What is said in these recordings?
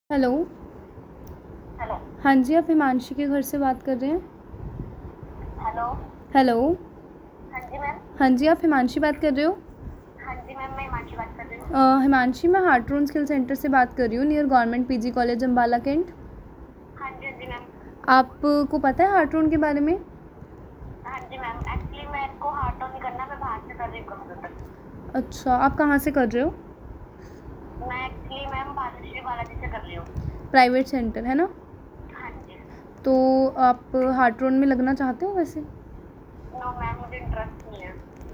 Hello. Hello. हाँ जी, आप हिमांशी के घर से बात कर रहे हैं? हेलो। हेलो। हाँ जी मैम। हाँ जी, आप हिमांशी बात कर रहे हो? हाँ जी मैम, मैं हिमांशी बात कर रही हूँ। हिमांशी, मैं हार्ट्रोन स्किल सेंटर से बात कर रही हूँ, near government PG college Ambala Cantt. हाँ जी, हाँ जी मैम। आपको पता है हार्ट्रोन के बारे में? हाँ जी मैम, एक्चुअली मेरे को हार्ट ऑन नहीं करना, मैं बाहर से कर रही हूँ कंप्यूटर। अच्छा, आप कहाँ से कर रहे हो? मैं एक्चुअली मैम भाग्यश्री बालाजी से कर रही हूँ। प्राइवेट सेंटर है ना? हाँ जी। तो आप हार्ट्रोन में लगना चाहते हो वैसे? नो मैम, मुझे इंटरेस्ट नहीं है।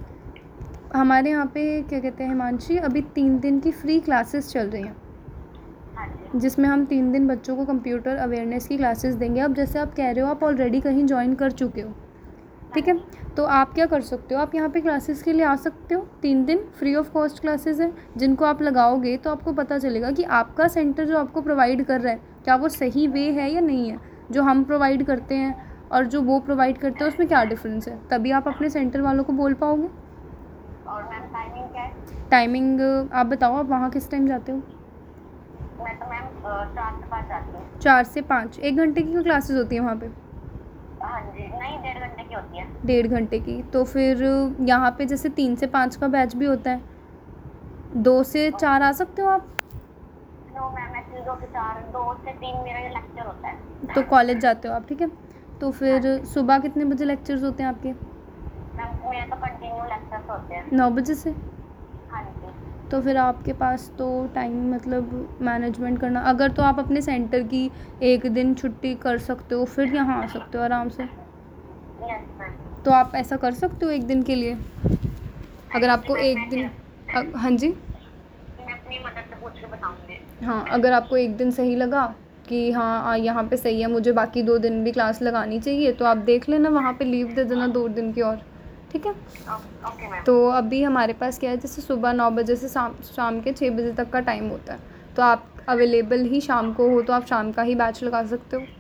हमारे यहाँ पे क्या कहते हैं हिमांशी, अभी 3 दिन की फ्री क्लासेस चल रही हैं, हाँ जी। जिसमें हम 3 दिन बच्चों को कंप्यूटर अवेयरनेस की क्लासेस देंगे। अब जैसे आप कह रहे हो आप ऑलरेडी कहीं ज्वाइन कर चुके हो, हाँ ठीक है? जी। तो आप क्या कर सकते हो, आप यहाँ पे क्लासेस के लिए आ सकते हो। 3 दिन फ्री ऑफ कॉस्ट क्लासेस है, जिनको आप लगाओगे तो आपको पता चलेगा कि आपका सेंटर जो आपको प्रोवाइड कर रहा है क्या वो सही वे है या नहीं है। जो हम प्रोवाइड करते हैं और जो वो प्रोवाइड करते हैं उसमें क्या डिफरेंस है, तभी आप अपने सेंटर वालों को बोल पाओगे। और मैम टाइमिंग क्या है? टाइमिंग आप बताओ, आप वहाँ किस टाइम जाते हो? मैं तो मैम 4 से 5 जाती हूँ। 4 से 5, 1 घंटे की क्लासेस होती है वहाँ पे? हाँ जी, नहीं 1.5 घंटे की होती है। 1.5 घंटे की? तो फिर यहाँ पे जैसे 3 से 5 का बैच भी होता है, 2 से 4 आ सकते हो आप। नो मैम, एक्चुअली 2 से 4, 2 से 3 मेरा ये लेक्चर होता है। तो कॉलेज जाते हो आप, ठीक है? तो हाँ फिर जी सुबह कितने बजे लेक्चर्स होते हैं आपके? मैम, मेरे तो कंटिन्यू लेक्चर्स होते हैं। 9 बजे से? हाँ जी। तो फिर आपके पास तो टाइम मतलब मैनेजमेंट करना, अगर तो आप अपने सेंटर की 1 दिन छुट्टी कर सकते हो फिर यहाँ आ सकते हो आराम से। Yes ma'am. तो आप ऐसा कर सकते हो 1 दिन के लिए, अगर एक्चुअली आपको मैम एक दिन हाँ जी। मैं अपनी मदर से पूछ के बताऊंगी। हाँ, अगर आपको 1 दिन सही लगा कि हाँ यहाँ पे सही है, मुझे बाकी 2 दिन भी क्लास लगानी चाहिए, तो आप देख लेना, वहाँ पे लीव दे देना 2 दिन की और, ठीक है? Okay ma'am. तो अभी हमारे पास क्या है, जैसे सुबह 9 बजे से शाम के 6 बजे तक का टाइम होता है, तो आप अवेलेबल ही शाम को हो तो आप शाम का ही बैच लगा सकते हो।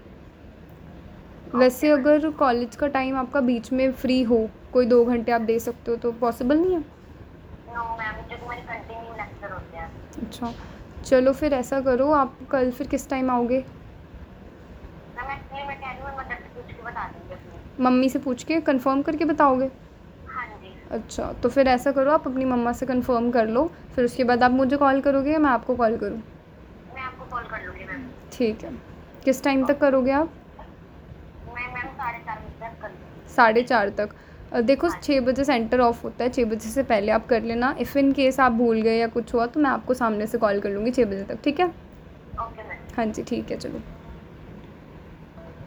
वैसे ओके मैम। अगर कॉलेज का टाइम आपका बीच में फ्री हो, कोई 2 घंटे आप दे सकते हो, तो पॉसिबल नहीं है? नो मैम, क्योंकि मेरे कंटिन्यू लेक्चर होते हैं। अच्छा, चलो फिर ऐसा करो, आप कल फिर किस टाइम आओगे? मैम एक्चुअली मैं कह रही हूँ, मैं मदर से पूछ के बता दूंगी अपनी। मम्मी से पूछ के कंफर्म करके बताओगे? हाँ जी। अच्छा, तो फिर ऐसा करो, आप अपनी मम्मा से कंफर्म कर लो, फिर उसके बाद आप मुझे कॉल करोगे या मैं आपको कॉल करूँ? मैं आपको कॉल कर लूँगी मैम। ठीक है। किस टाइम तक ओके। करोगे आप? मैं मैम 4:30 बजे तक कर लूँगी। 4:30 तक? देखो हाँ जी। 6 बजे सेंटर ऑफ होता है, 6 बजे से पहले आप कर लेना। इफ़ इन केस आप भूल गए या कुछ हुआ तो मैं आपको सामने से कॉल कर लूँगी 6 बजे तक, ठीक है? Okay ma'am. हाँ जी, ठीक है, चलो।